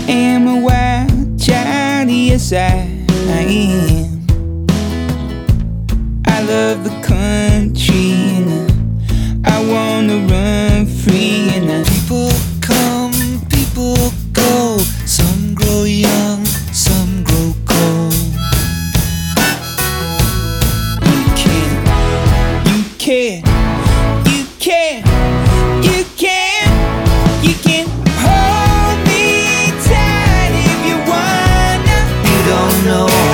am a wild child, yes I am. I love the country and I wanna run free and People come, people go. Some grow young, some grow cold. you can't, you can't, you can't, you can't, you can't hold me tight if you wanna. You don't know